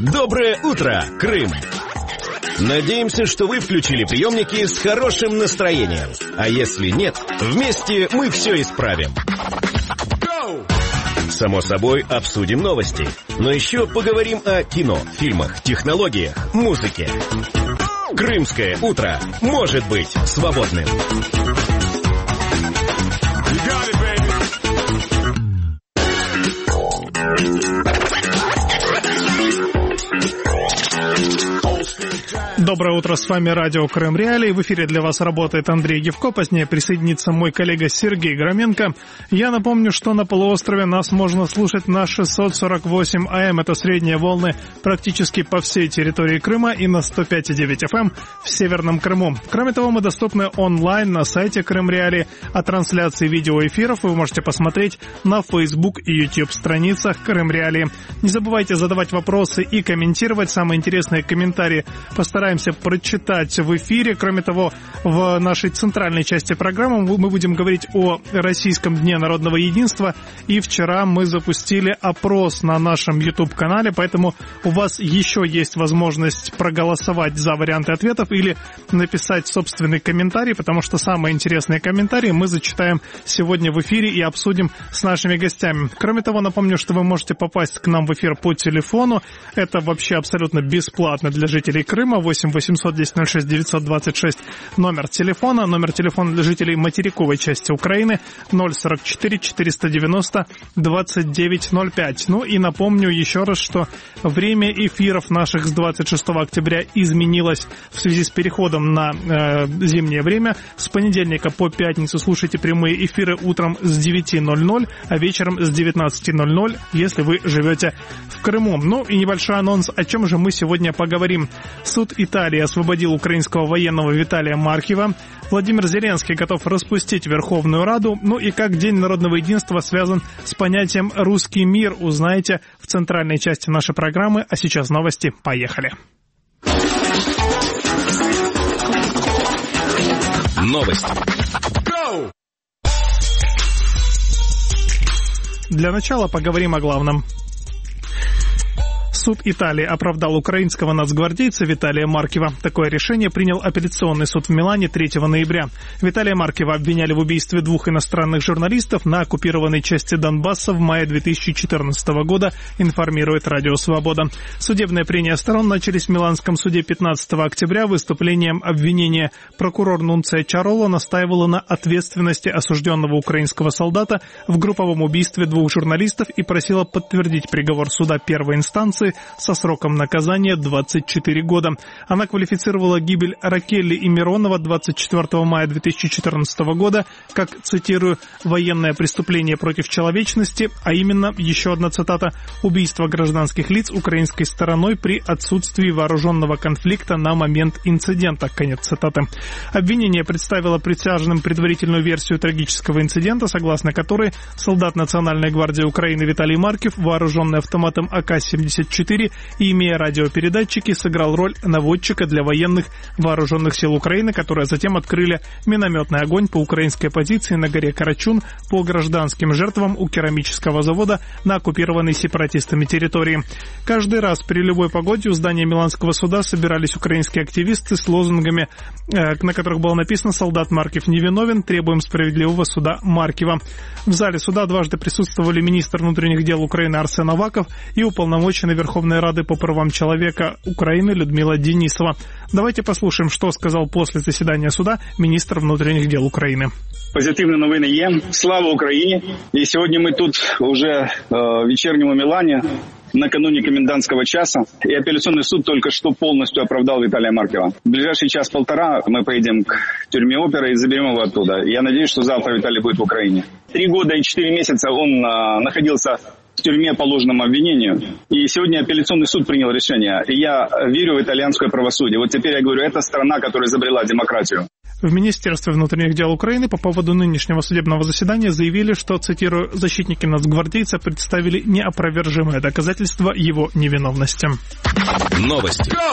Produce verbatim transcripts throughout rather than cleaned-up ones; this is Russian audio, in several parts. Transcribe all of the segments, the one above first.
Доброе утро, Крым! Надеемся, что вы включили приемники с хорошим настроением. А если нет, вместе мы все исправим. Само собой, обсудим новости. Но еще поговорим о кино, фильмах, технологиях, музыке. Крымское утро может быть свободным. Доброе утро, с вами радио Крым Реалии. В эфире для вас работает Андрей Гевко, позднее присоединится мой коллега Сергей Громенко. Я напомню, что на полуострове нас можно слушать на шестьсот сорок восемь АМ, это средние волны практически по всей территории Крыма, и на сто пять и девять эф эм в Северном Крыму. Кроме того, мы доступны онлайн на сайте Крым Реалии, а трансляции видеоэфиров вы можете посмотреть на Facebook и YouTube страницах Крым Реалии. Не забывайте задавать вопросы и комментировать. Самые интересные комментарии постараемся прочитать в эфире. Кроме того, в нашей центральной части программы мы будем говорить о Российском дне народного единства. И вчера мы запустили опрос на нашем YouTube-канале, поэтому у вас еще есть возможность проголосовать за варианты ответов или написать собственный комментарий, потому что самые интересные комментарии мы зачитаем сегодня в эфире и обсудим с нашими гостями. Кроме того, напомню, что вы можете попасть к нам в эфир по телефону. Это вообще абсолютно бесплатно для жителей Крыма. восемь восемьсот десять ноль шесть девятьсот двадцать шесть номер телефона. Номер телефона для жителей материковой части Украины ноль сорок четыре четыреста девяносто двадцать девять ноль пять. Ну и напомню еще раз, что время эфиров наших с двадцать шестого октября изменилось в связи с переходом на э, зимнее время. С понедельника по пятницу слушайте прямые эфиры утром с девяти ноль-ноль, а вечером с девятнадцати ноль-ноль, если вы живете в Крыму. Ну и небольшой анонс, о чем же мы сегодня поговорим. Суд Италии освободил украинского военного Виталия Маркива. Владимир Зеленский готов распустить Верховную Раду. Ну и как День народного единства связан с понятием «русский мир», узнаете в центральной части нашей программы. А сейчас новости. Поехали. Новости. Для начала поговорим о главном. Суд Италии оправдал украинского нацгвардейца Виталия Маркива. Такое решение принял апелляционный суд в Милане третьего ноября. Виталия Маркива обвиняли в убийстве двух иностранных журналистов на оккупированной части Донбасса в мае две тысячи четырнадцатого года, информирует Радио Свобода. Судебные прения сторон начались в Миланском суде пятнадцатого октября. Выступлением обвинения прокурор Нунция Чароло настаивала на ответственности осужденного украинского солдата в групповом убийстве двух журналистов и просила подтвердить приговор суда первой инстанции со сроком наказания двадцать четыре года. Она квалифицировала гибель Ракелли и Миронова двадцать четвёртого мая две тысячи четырнадцатого года как, цитирую, «военное преступление против человечности», а именно, еще одна цитата, «убийство гражданских лиц украинской стороной при отсутствии вооруженного конфликта на момент инцидента», конец цитаты. Обвинение представило присяжным предварительную версию трагического инцидента, согласно которой солдат Национальной гвардии Украины Виталий Маркив, вооруженный автоматом а ка семьдесят четыре и имея радиопередатчики, сыграл роль наводчика для военных вооруженных сил Украины, которые затем открыли минометный огонь по украинской позиции на горе Карачун по гражданским жертвам у керамического завода на оккупированной сепаратистами территории. Каждый раз при любой погоде у здания Миланского суда собирались украинские активисты с лозунгами, на которых было написано «Солдат Маркив невиновен, требуем справедливого суда Маркива». В зале суда дважды присутствовали министр внутренних дел Украины Арсен Аваков и уполномоченный Верховной Рады по правам человека Украины Людмила Денисова. Давайте послушаем, что сказал после заседания суда министр внутренних дел Украины. Позитивні новини є. Слава Україні! І сьогодні ми тут уже э, в вечернем Милане, накануне комендантского часа. И апелляционный суд только что полностью оправдал Виталия Маркива. В ближайший час-полтора мы поедем к тюрьме Опера и заберем его оттуда. Я надеюсь, что завтра Виталий будет в Украине. Три года и четыре месяца он э, находился в тюрьме по ложному обвинению. И сегодня апелляционный суд принял решение. И я верю в итальянское правосудие. Вот теперь я говорю, это страна, которая изобрела демократию. В Министерстве внутренних дел Украины по поводу нынешнего судебного заседания заявили, что, цитирую, «защитники нацгвардейца представили неопровержимое доказательство его невиновности». Новости.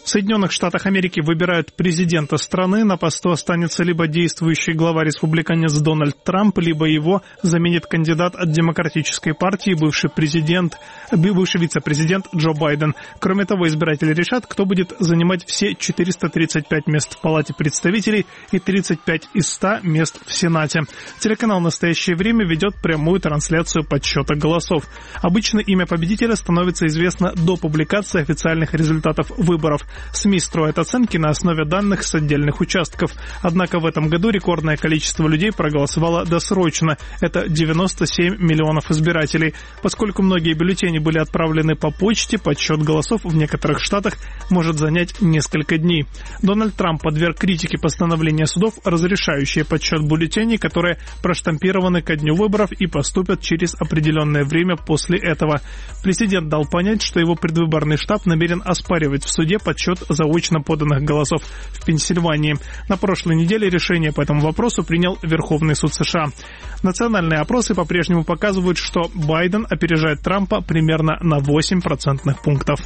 В Соединенных Штатах Америки выбирают президента страны. На посту останется либо действующий глава республиканец Дональд Трамп, либо его заменит кандидат от Демократической партии, бывший президент, бывший вице-президент Джо Байден. Кроме того, избиратели решат, кто будет занимать все четыреста тридцать пять мест в Палате представителей и тридцать пять из ста мест в Сенате. Телеканал «Настоящее время» ведет прямую трансляцию подсчета голосов. Обычно имя победителя становится известно до публикации официальных результатов выборов. СМИ строят оценки на основе данных с отдельных участков. Однако в этом году рекордное количество людей проголосовало досрочно. Это девяносто семь миллионов избирателей. Поскольку многие бюллетени были отправлены по почте, подсчет голосов в некоторых штатах может занять несколько дней. Дональд Трамп подверг критике постановления судов, разрешающие подсчет бюллетеней, которые проштампированы ко дню выборов и поступят через определенное время после этого. Президент дал понять, что его предвыборный штаб намерен оспаривать в суде подсчет заочно поданных голосов в Пенсильвании. На прошлой неделе решение по этому вопросу принял Верховный суд США. Национальные опросы по-прежнему показывают, что Байден опережает Трампа примерно на восемь процентных пунктов.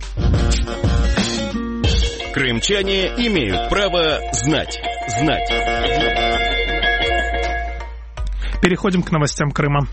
Крымчане имеют право знать. Знать. Переходим к новостям Крыма.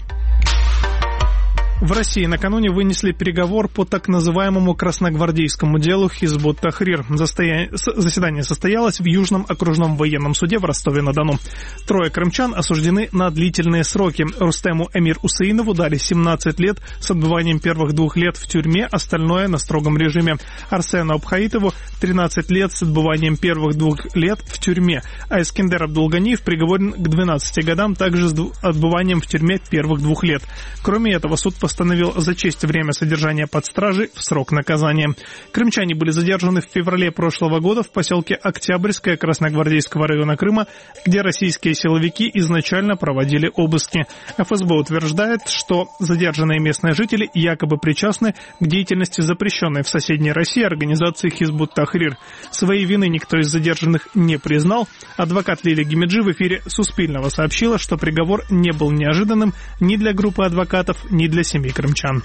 В России накануне вынесли приговор по так называемому красногвардейскому делу Хизбут Тахрир. Заседание состоялось в Южном окружном военном суде в Ростове-на-Дону. Трое крымчан осуждены на длительные сроки. Рустему Эмир Усеинову дали семнадцать лет с отбыванием первых двух лет в тюрьме, остальное на строгом режиме. Арсену Абхаитову тринадцать лет с отбыванием первых двух лет в тюрьме. А Эскендер Абдулганиев приговорен к двенадцати годам, также с отбыванием в тюрьме первых двух лет. Кроме этого, суд постановил зачесть время содержания под стражей в срок наказания. Крымчане были задержаны в феврале прошлого года в поселке Октябрьское Красногвардейского района Крыма, где российские силовики изначально проводили обыски. эф эс бэ утверждает, что задержанные местные жители якобы причастны к деятельности запрещенной в соседней России организации Хизбут Тахрир. Своей вины никто из задержанных не признал. Адвокат Лилия Гимиджи в эфире Суспильного сообщила, что приговор не был неожиданным ни для группы адвокатов, ни для семьи крымчан.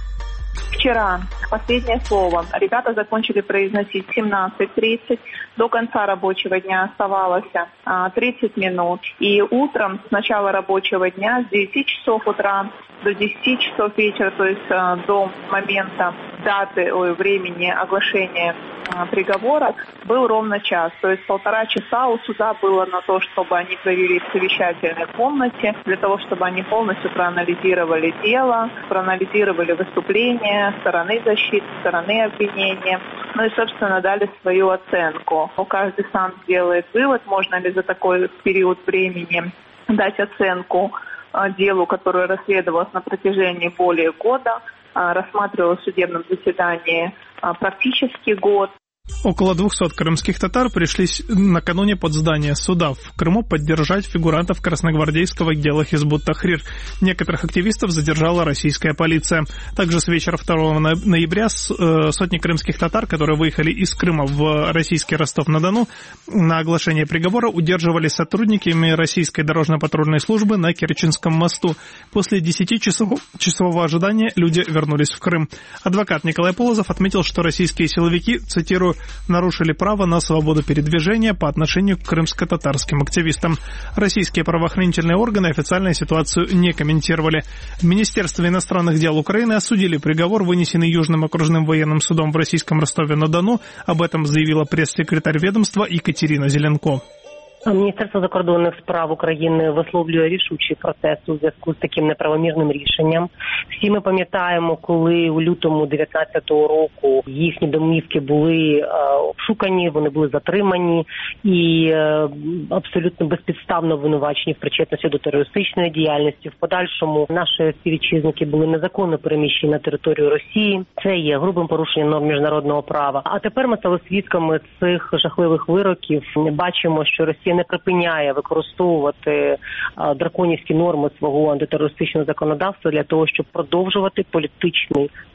Вчера последнее слово ребята закончили произносить в семнадцать тридцать. До конца рабочего дня оставалось тридцать минут. И утром с начала рабочего дня с девяти часов утра до десяти часов вечера, то есть до момента даты, ой, времени оглашения приговора, был ровно час. То есть полтора часа у суда было на то, чтобы они провели в совещательной комнате, для того, чтобы они полностью проанализировали дело, проанализировали выступления стороны защиты, стороны обвинения, ну и, собственно, дали свою оценку. Каждый сам делает вывод, можно ли за такой период времени дать оценку делу, которое расследовалось на протяжении более года, рассматривалось в судебном заседании практически год. Около двухсот крымских татар пришли накануне под здание суда в Крыму поддержать фигурантов красногвардейского дела Хизбут Тахрир. Некоторых активистов задержала российская полиция. Также с вечера второго ноября сотни крымских татар, которые выехали из Крыма в российский Ростов-на-Дону, на оглашение приговора удерживали сотрудниками российской дорожно-патрульной службы на Керченском мосту. После десятичасового ожидания люди вернулись в Крым. Адвокат Николай Полозов отметил, что российские силовики, цитирую, нарушили право на свободу передвижения по отношению к крымско-татарским активистам. Российские правоохранительные органы официальную ситуацию не комментировали. В Министерстве иностранных дел Украины осудили приговор, вынесенный Южным окружным военным судом в российском Ростове-на-Дону. Об этом заявила пресс-секретарь ведомства Екатерина Зеленко. Міністерство закордонних справ України висловлює рішучий протест у зв'язку з таким неправомірним рішенням. Всі ми пам'ятаємо, коли у лютому дев'ятнадцятого року їхні домівки були е, обшукані, вони були затримані і е, абсолютно безпідставно обвинувачені в причетності до терористичної діяльності. В подальшому наші співвітчизники були незаконно переміщені на територію Росії. Це є грубим порушенням норм міжнародного права. А тепер ми стали свідками цих жахливих вироків. Бачимо, що Росія не припиняє використовувати драконівські норми свого антитерористичного законодавства для того, щоб продовжувати політичний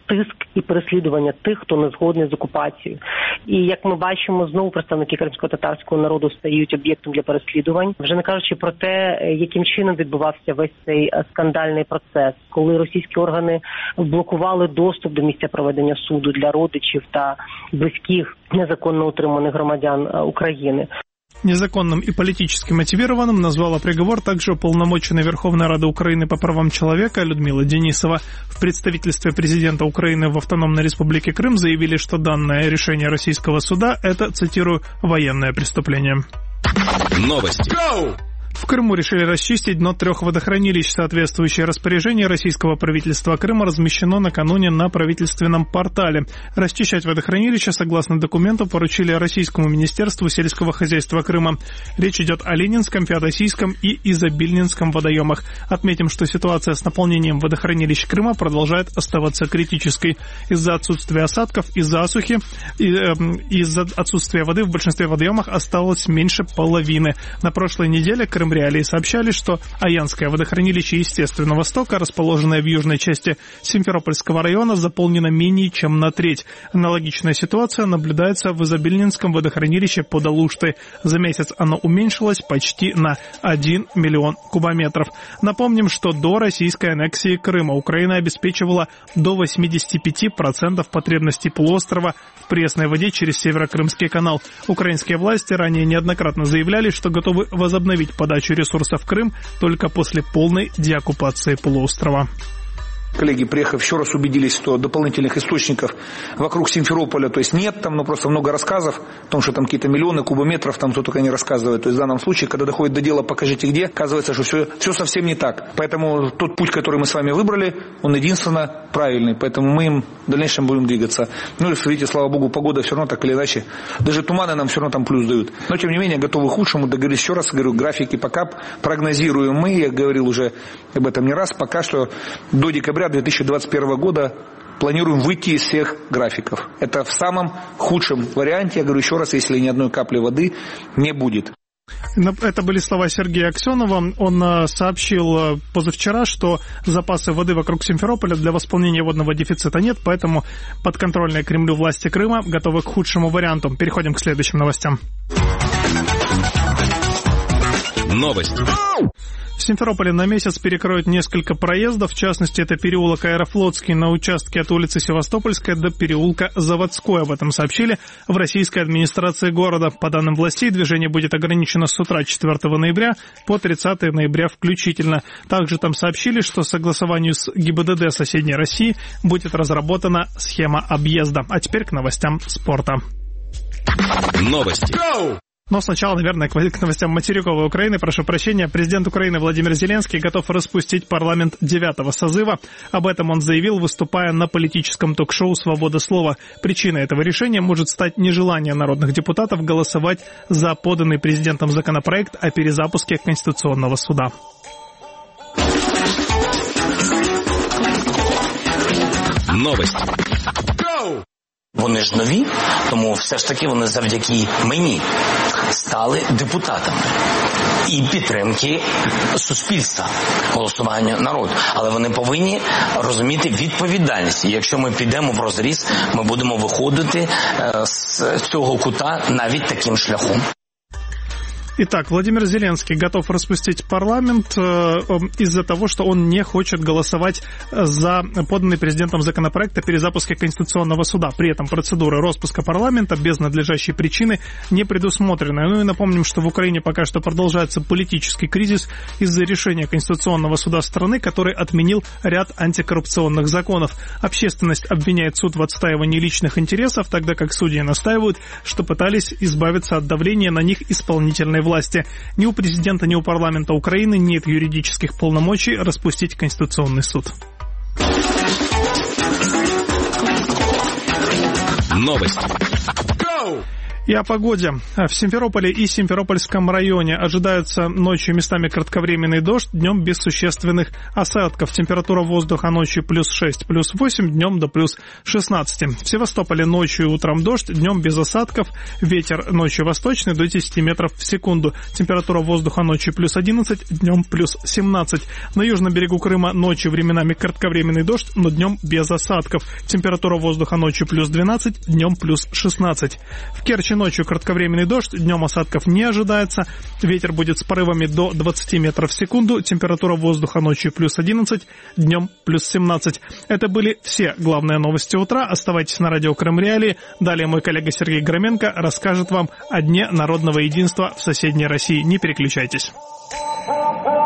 тиск і переслідування тих, хто не згодний з окупацією. І як ми бачимо, знову представники кримсько-татарського народу стають об'єктом для переслідувань. Вже не кажучи про те, яким чином відбувався весь цей скандальний процес, коли російські органи блокували доступ до місця проведення суду для родичів та близьких незаконно утриманих громадян України. Незаконным и политически мотивированным назвала приговор также уполномоченная Верховной Рады Украины по правам человека Людмила Денисова. В представительстве президента Украины в Автономной Республике Крым заявили, что данное решение российского суда – это, цитирую, «военное преступление». Новости. Go! В Крыму решили расчистить дно трех водохранилищ. Соответствующее распоряжение российского правительства Крыма размещено накануне на правительственном портале. Расчищать водохранилища, согласно документу, поручили Российскому министерству сельского хозяйства Крыма. Речь идет о Ленинском, Феодосийском и Изобильнинском водоемах. Отметим, что ситуация с наполнением водохранилищ Крыма продолжает оставаться критической. Из-за отсутствия осадков и засухи, и, э, из-за отсутствия воды в большинстве водоемах осталось меньше половины. На прошлой неделе Крым Реалии сообщали, что Аянское водохранилище естественного стока, расположенное в южной части Симферопольского района, заполнено менее чем на треть. Аналогичная ситуация наблюдается в Изобильнинском водохранилище под Алуштой. За месяц оно уменьшилось почти на один миллион кубометров. Напомним, что до российской аннексии Крыма Украина обеспечивала до восемьдесят пять процентов потребностей полуострова в пресной воде через Северокрымский канал. Украинские власти ранее неоднократно заявляли, что готовы возобновить подачу ресурсов в Крым только после полной деоккупации полуострова. Коллеги, приехав, еще раз убедились, что дополнительных источников вокруг Симферополя, то есть нет там, но просто много рассказов о том, что там какие-то миллионы кубометров, там кто только не рассказывает. То есть в данном случае, когда доходит до дела, покажите где, оказывается, что все, все совсем не так. Поэтому тот путь, который мы с вами выбрали, он единственно правильный. Поэтому мы им в дальнейшем будем двигаться. Ну и, смотрите, слава богу, погода все равно так или иначе. Даже туманы нам все равно там плюс дают. Но, тем не менее, готовы к худшему. Договорились еще раз, говорю, графики пока прогнозируем мы. Я говорил уже об этом не раз. Пока что до декабря две тысячи двадцать первого года планируем выйти из всех графиков. Это в самом худшем варианте, я говорю еще раз, если ни одной капли воды не будет. Это были слова Сергея Аксенова. Он сообщил позавчера, что запасы воды вокруг Симферополя для восполнения водного дефицита нет, поэтому подконтрольные Кремлю власти Крыма готовы к худшему варианту. Переходим к следующим новостям. Новости. В Симферополе на месяц перекроют несколько проездов, в частности, это переулок Аэрофлотский на участке от улицы Севастопольская до переулка Заводской. Об этом сообщили в российской администрации города. По данным властей, движение будет ограничено с утра четвёртого ноября по тридцатого ноября включительно. Также там сообщили, что согласованию с ГИБДД соседней России будет разработана схема объезда. А теперь к новостям спорта. Новости. Но сначала, наверное, к новостям материковой Украины. Прошу прощения, президент Украины Владимир Зеленский готов распустить парламент девятого созыва. Об этом он заявил, выступая на политическом ток-шоу «Свобода слова». Причиной этого решения может стать нежелание народных депутатов голосовать за поданный президентом законопроект о перезапуске Конституционного суда. Новости. Вони ж нові, тому все ж таки вони завдяки мені стали депутатами і підтримки суспільства, голосування народу. Але вони повинні розуміти відповідальність. І якщо ми підемо в розріз, ми будемо виходити з цього кута навіть таким шляхом. Итак, Владимир Зеленский готов распустить парламент э, из-за того, что он не хочет голосовать за поданный президентом законопроект о перезапуске Конституционного суда. При этом процедура распуска парламента без надлежащей причины не предусмотрена. Ну и напомним, что в Украине пока что продолжается политический кризис из-за решения Конституционного суда страны, который отменил ряд антикоррупционных законов. Общественность обвиняет суд в отстаивании личных интересов, тогда как судьи настаивают, что пытались избавиться от давления на них исполнительной власти. власти. Ни у президента, ни у парламента Украины нет юридических полномочий распустить Конституционный суд. Новости. И о погоде. В Симферополе и Симферопольском районе ожидаются ночью местами кратковременный дождь, днем без существенных осадков. Температура воздуха ночью плюс шесть, плюс восемь, днем до плюс шестнадцать. В Севастополе ночью и утром дождь, днем без осадков. Ветер ночью восточный до десяти метров в секунду. Температура воздуха ночью плюс одиннадцать, днем плюс семнадцать. На южном берегу Крыма ночью временами кратковременный дождь, но днем без осадков. Температура воздуха ночью плюс двенадцать, днем плюс шестнадцать. В Керчи ночью кратковременный дождь, днем осадков не ожидается. Ветер будет с порывами до двадцати метров в секунду. Температура воздуха ночью плюс одиннадцать, днем плюс семнадцать. Это были все главные новости утра. Оставайтесь на радио Крым Реалии. Далее мой коллега Сергей Громенко расскажет вам о Дне народного единства в соседней России. Не переключайтесь.